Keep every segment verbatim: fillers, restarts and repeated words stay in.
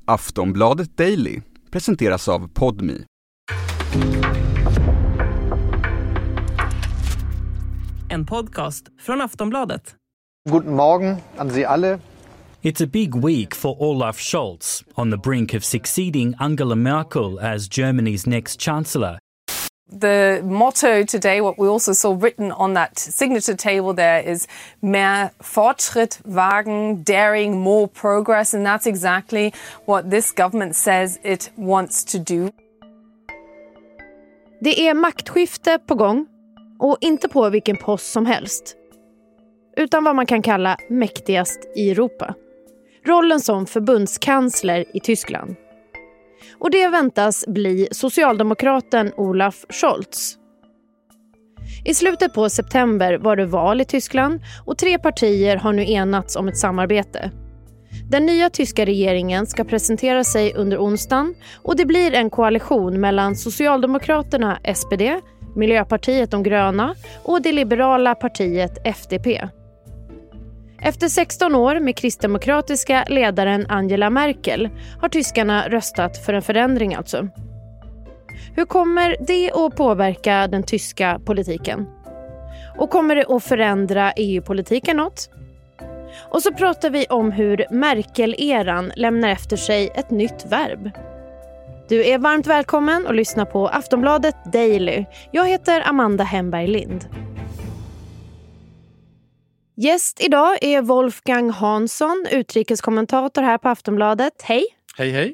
Aftonbladet Daily presenteras av Podmi. En podcast från Aftonbladet. Guten Morgen an Sie alle. It's a big week for Olaf Scholz, on the brink of succeeding Angela Merkel as Germany's next chancellor. The motto today, what we also saw written on that signature table there, is mehr Fortschritt wagen, daring, more progress, and that's exactly what this government says it wants to do. Det är maktskifte på gång, och inte på vilken post som helst, utan vad man kan kalla mäktigast i Europa. Rollen som förbundskansler i Tyskland. Och det väntas bli socialdemokraten Olaf Scholz. I slutet på september var det val i Tyskland och tre partier har nu enats om ett samarbete. Den nya tyska regeringen ska presentera sig under onsdagen och det blir en koalition mellan Socialdemokraterna S P D, Miljöpartiet de gröna och det liberala partiet F D P. Efter sexton år med kristdemokratiska ledaren Angela Merkel har tyskarna röstat för en förändring alltså. Hur kommer det att påverka den tyska politiken? Och kommer det att förändra E U-politiken något? Och så pratar vi om hur Merkel-eran lämnar efter sig ett nytt verb. Du är varmt välkommen och lyssna på Aftonbladet Daily. Jag heter Amanda Hemberg Lind. Gäst idag är Wolfgang Hansson, utrikeskommentator här på Aftonbladet. Hej! Hej, hej!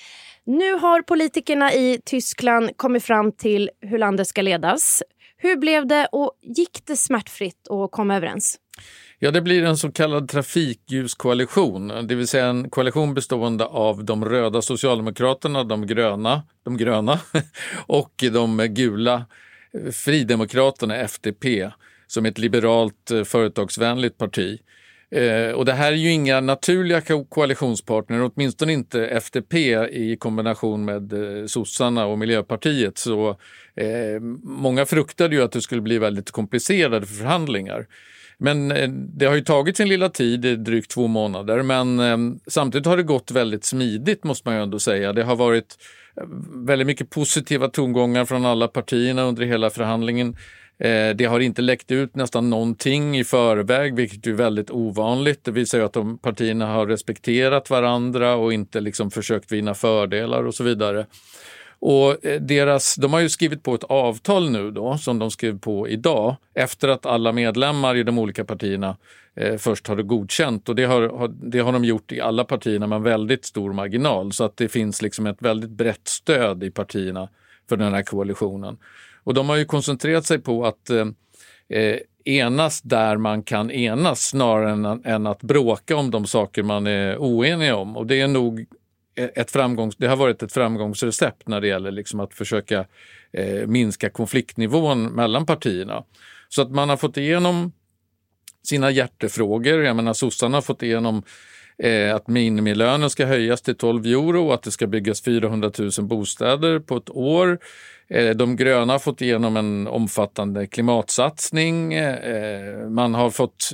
Nu har politikerna i Tyskland kommit fram till hur landet ska ledas. Hur blev det och gick det smärtfritt att komma överens? Ja, det blir en så kallad trafikljuskoalition, det vill säga en koalition bestående av de röda socialdemokraterna, de gröna, de gröna och de gula fridemokraterna F D P som ett liberalt företagsvänligt parti. Eh, och det här är ju inga naturliga ko- koalitionspartner, åtminstone inte F D P i kombination med eh, sossarna och Miljöpartiet. Så eh, många fruktade ju att det skulle bli väldigt komplicerade förhandlingar. Men eh, det har ju tagit sin lilla tid, drygt två månader, men eh, samtidigt har det gått väldigt smidigt måste man ju ändå säga. Det har varit väldigt mycket positiva tongångar från alla partierna under hela förhandlingen. Det har inte läckt ut nästan någonting i förväg, vilket är väldigt ovanligt. Det visar ju att de partierna har respekterat varandra och inte liksom försökt vinna fördelar och så vidare. Och deras, de har ju skrivit på ett avtal nu då, som de skrev på idag, efter att alla medlemmar i de olika partierna eh, först har det godkänt. Och det har, har, det har de gjort i alla partierna med en väldigt stor marginal. Så att det finns liksom ett väldigt brett stöd i partierna för den här koalitionen. Och de har ju koncentrerat sig på att eh, enas där man kan enas snarare än, än att bråka om de saker man är oenig om. Och det är nog ett framgångs, det har varit ett framgångsrecept när det gäller liksom att försöka eh, minska konfliktnivån mellan partierna. Så att man har fått igenom sina hjärtefrågor. Jag menar, sossarna har fått igenom eh, att minimilönen ska höjas till tolv euro och att det ska byggas fyrahundratusen bostäder på ett år. De gröna har fått igenom en omfattande klimatsatsning. Man har fått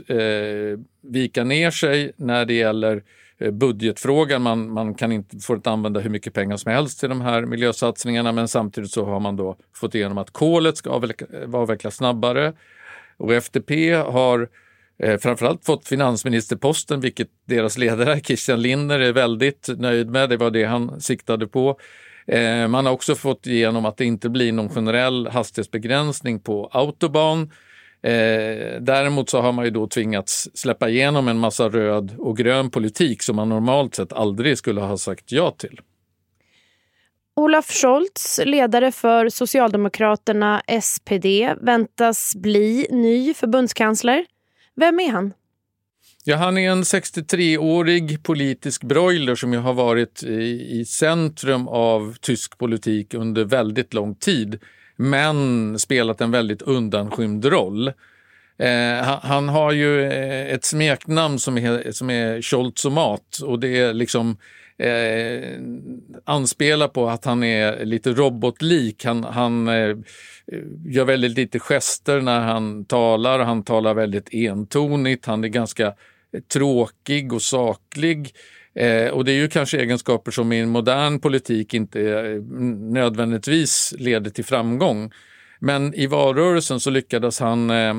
vika ner sig när det gäller budgetfrågan. Man, man kan inte få att använda hur mycket pengar som helst till de här miljösatsningarna, men samtidigt så har man då fått igenom att kolet ska avveckla, avvecklas snabbare. Och F D P har framförallt fått finansministerposten, vilket deras ledare Christian Lindner är väldigt nöjd med. Det var det han siktade på. Man har också fått igenom att det inte blir någon generell hastighetsbegränsning på autobahn. Däremot så har man ju då tvingats släppa igenom en massa röd och grön politik som man normalt sett aldrig skulle ha sagt ja till. Olaf Scholz, ledare för Socialdemokraterna S P D, väntas bli ny förbundskansler. Vem är han? Ja, han är en sextiotreårig politisk broiler som ju har varit i, i centrum av tysk politik under väldigt lång tid, men spelat en väldigt undanskymd roll. Eh, han, han har ju ett smeknamn som är, som är Scholzomat, och det är liksom eh, anspelar på att han är lite robotlik. Han, han eh, gör väldigt lite gester när han talar. Han talar väldigt entonigt. Han är ganska tråkig och saklig. Eh, och det är ju kanske egenskaper som i en modern politik inte eh, nödvändigtvis leder till framgång. Men i valrörelsen så lyckades han eh,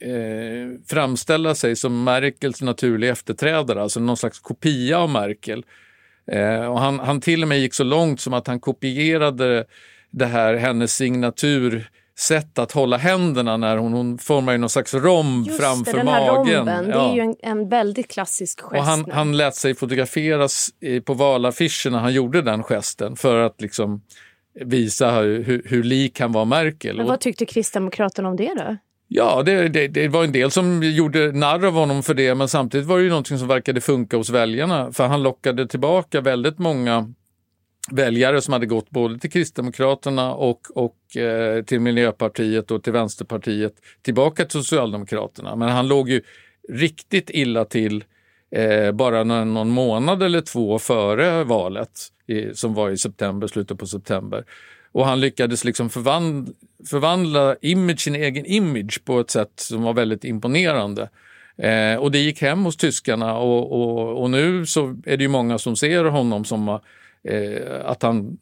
eh, framställa sig som Merkels naturliga efterträdare, alltså någon slags kopia av Merkel. Eh, och han, han till och med gick så långt som att han kopierade det här, hennes signatur sätt att hålla händerna när hon, hon formar ju någon slags romb Just framför det, den här magen. romben, Ja. det är ju en, en väldigt klassisk gest. Och han, han lät sig fotograferas i, på valaffischerna, han gjorde den gesten för att liksom visa hur, hur lik han var Merkel. Men vad tyckte Kristdemokraterna om det då? Ja, det, det, det var en del som gjorde narr av honom för det, men samtidigt var det ju någonting som verkade funka hos väljarna, för han lockade tillbaka väldigt många väljare som hade gått både till Kristdemokraterna och, och eh, till Miljöpartiet och till Vänsterpartiet tillbaka till Socialdemokraterna. Men han låg ju riktigt illa till eh, bara någon, någon månad eller två före valet i, som var i september, slutet på september. Och han lyckades liksom förvandla, förvandla image, sin egen image på ett sätt som var väldigt imponerande. Eh, och det gick hem hos tyskarna och, och, och nu så är det ju många som ser honom som Eh, att han,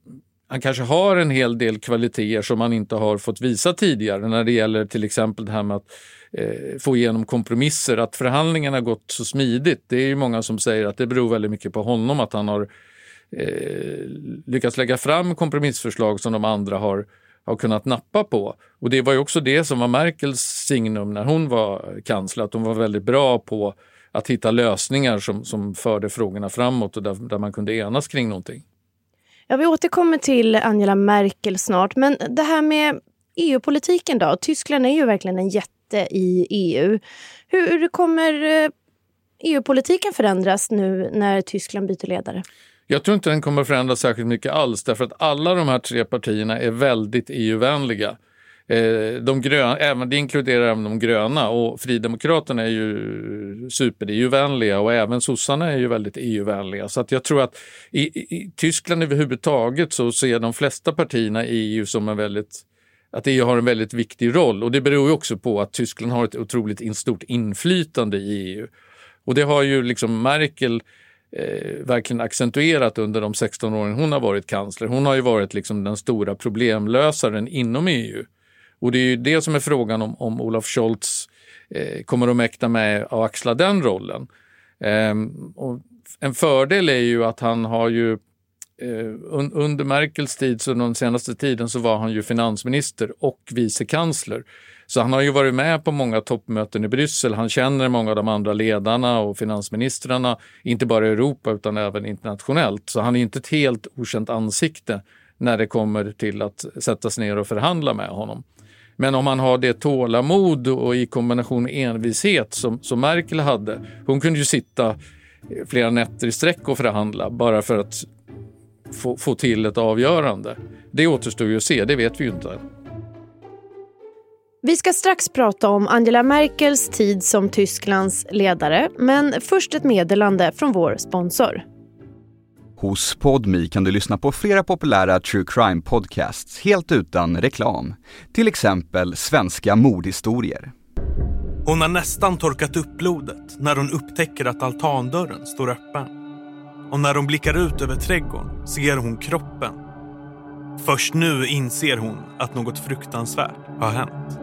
han kanske har en hel del kvaliteter som man inte har fått visa tidigare när det gäller till exempel det här med att eh, få igenom kompromisser, att förhandlingarna gått så smidigt. Det är ju många som säger att det beror väldigt mycket på honom, att han har eh, lyckats lägga fram kompromissförslag som de andra har, har kunnat nappa på. Och det var ju också det som var Merkels signum när hon var kansler, att hon var väldigt bra på att hitta lösningar som, som förde frågorna framåt och där, där man kunde enas kring någonting. Ja, vi återkommer till Angela Merkel snart, men det här med E U-politiken då. Tyskland är ju verkligen en jätte i E U. Hur kommer E U-politiken förändras nu när Tyskland byter ledare? Jag tror inte den kommer förändras särskilt mycket alls, därför att alla de här tre partierna är väldigt E U-vänliga. De gröna, även, det inkluderar även de gröna, och Fridemokraterna är ju super-E U-vänliga och även sossarna är ju väldigt E U-vänliga. Så att jag tror att i, i Tyskland överhuvudtaget så ser de flesta partierna i E U som en väldigt, att E U har en väldigt viktig roll, och det beror ju också på att Tyskland har ett otroligt stort inflytande i E U. Och det har ju liksom Merkel eh, verkligen accentuerat under de sexton åren hon har varit kansler. Hon har ju varit liksom den stora problemlösaren inom E U. Och det är ju det som är frågan om, om Olaf Scholz eh, kommer att mäkta med att axla den rollen. Eh, och en fördel är ju att han har ju eh, un, under Merkels tid, så den senaste tiden, så var han ju finansminister och vicekansler. Så han har ju varit med på många toppmöten i Bryssel. Han känner många av de andra ledarna och finansministrarna, inte bara i Europa utan även internationellt. Så han är inte ett helt okänt ansikte när det kommer till att sätta sig ner och förhandla med honom. Men om man har det tålamod och i kombination med envishet som, som Merkel hade. Hon kunde ju sitta flera nätter i sträck och förhandla bara för att få, få till ett avgörande. Det återstår ju att se, det vet vi ju inte. Vi ska strax prata om Angela Merkels tid som Tysklands ledare, men först ett meddelande från vår sponsor. Hos Podmi kan du lyssna på flera populära true crime podcasts helt utan reklam. Till exempel Svenska mordhistorier. Hon har nästan torkat upp blodet när hon upptäcker att altandörren står öppen. Och när hon blickar ut över trädgården ser hon kroppen. Först nu inser hon att något fruktansvärt har hänt.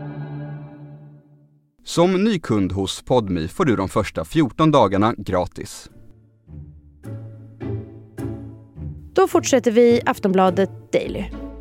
Som ny kund hos Podmi får du de första fjorton dagarna gratis. Då fortsätter vi Aftonbladet Daily.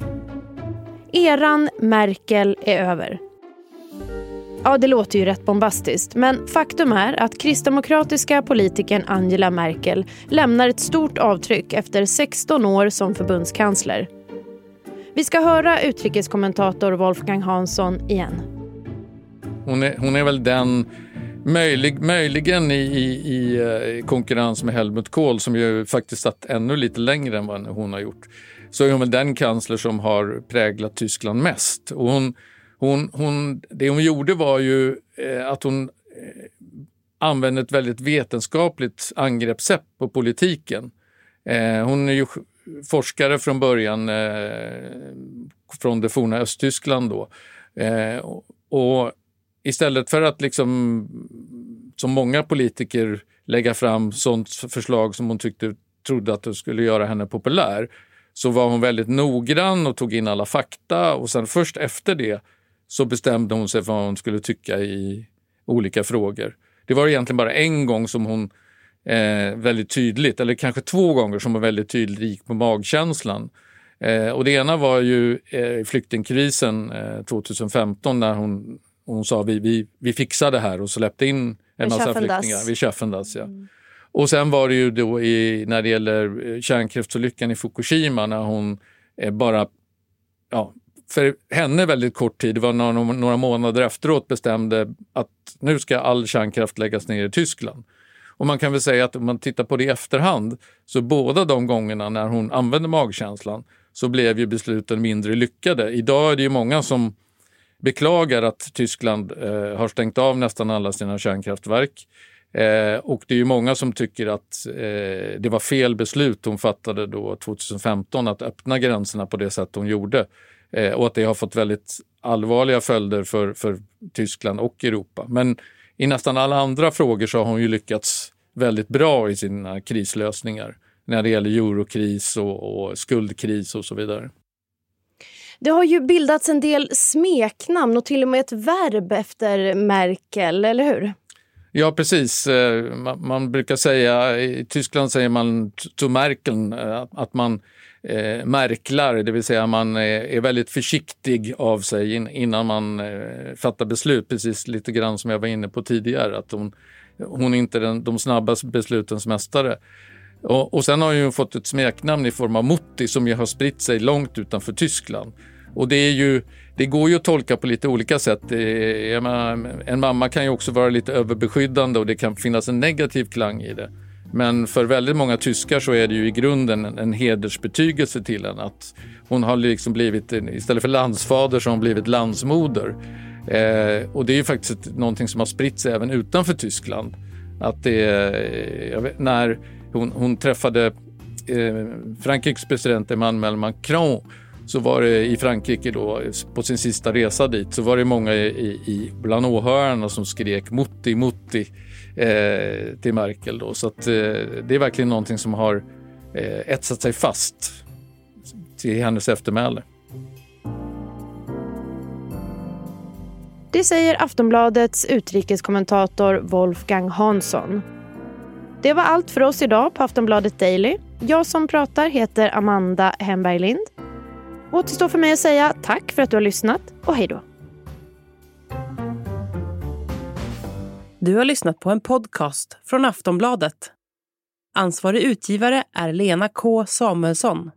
Eran Merkel är över. Ja, det låter ju rätt bombastiskt, men faktum är att kristdemokratiska politikern Angela Merkel lämnar ett stort avtryck efter sexton år som förbundskansler. Vi ska höra utrikeskommentator Wolfgang Hansson igen. Hon är, hon är väl den, möjlig, möjligen i, i, i konkurrens med Helmut Kohl, som ju faktiskt satt ännu lite längre än vad hon har gjort, så är hon väl den kansler som har präglat Tyskland mest. Och hon, hon, hon, det hon gjorde var ju eh, att hon eh, använde ett väldigt vetenskapligt angreppssätt på politiken. Eh, hon är ju forskare från början eh, från det forna Östtyskland då. Eh, och, och istället för att liksom, som många politiker lägga fram sånt förslag som hon tyckte, trodde att det skulle göra henne populär, så var hon väldigt noggrann och tog in alla fakta, och sen först efter det så bestämde hon sig för vad hon skulle tycka i olika frågor. Det var egentligen bara en gång som hon eh, väldigt tydligt, eller kanske två gånger som hon väldigt tydligt gick på magkänslan. Eh, och det ena var ju eh, flyktingkrisen eh, tjugohundrafemton när hon, hon sa vi, vi, vi fixar det här och släppte in en massa flyktingar. Vi Köfendas, ja. Mm. Och sen var det ju då i, när det gäller kärnkraftsolyckan i Fukushima, när hon eh, bara, ja, för henne väldigt kort tid, det var några, några månader efteråt, bestämde att nu ska all kärnkraft läggas ner i Tyskland. Och man kan väl säga att om man tittar på det i efterhand, så båda de gångerna när hon använde magkänslan så blev ju besluten mindre lyckade. Idag är det ju många som beklagar att Tyskland eh, har stängt av nästan alla sina kärnkraftverk. Eh, och det är ju många som tycker att eh, det var fel beslut hon fattade då tjugohundrafemton att öppna gränserna på det sätt hon gjorde. Eh, och att det har fått väldigt allvarliga följder för, för Tyskland och Europa. Men i nästan alla andra frågor så har hon ju lyckats väldigt bra i sina krislösningar. När det gäller eurokris och, och skuldkris och så vidare. Det har ju bildats en del smeknamn och till och med ett verb efter Merkel, eller hur? Ja, precis. Man, man brukar säga, i Tyskland säger man zu Merkeln, att man eh, märklar, det vill säga man är, är väldigt försiktig av sig in, innan man eh, fattar beslut, precis lite grann som jag var inne på tidigare, att hon, hon är inte den, de snabba beslutens mästare. Och, och sen har hon ju fått ett smeknamn i form av Mutti som ju har spritt sig långt utanför Tyskland. Och det är ju, det går ju att tolka på lite olika sätt. Det är, jag menar, en mamma kan ju också vara lite överbeskyddande och det kan finnas en negativ klang i det. Men för väldigt många tyskar så är det ju i grunden en, en hedersbetygelse till henne. Att hon har liksom blivit, istället för landsfader så har hon blivit landsmoder. Eh, och det är ju faktiskt någonting som har spritt sig även utanför Tyskland. Att det, jag vet, när hon, hon träffade eh, Frankrikes president Emmanuel Macron, så var det i Frankrike då, på sin sista resa dit, så var det många i, i bland åhörarna som skrek Mutti, Mutti eh, till Merkel då. Så att, eh, det är verkligen någonting som har eh, etsat sig fast till hennes eftermäle. Det säger Aftonbladets utrikeskommentator Wolfgang Hansson. Det var allt för oss idag på Aftonbladet Daily. Jag som pratar heter Amanda Hemberg Lind. Återstår för mig att säga tack för att du har lyssnat och hej då. Du har lyssnat på en podcast från Aftonbladet. Ansvarig utgivare är Lena K. Samuelsson.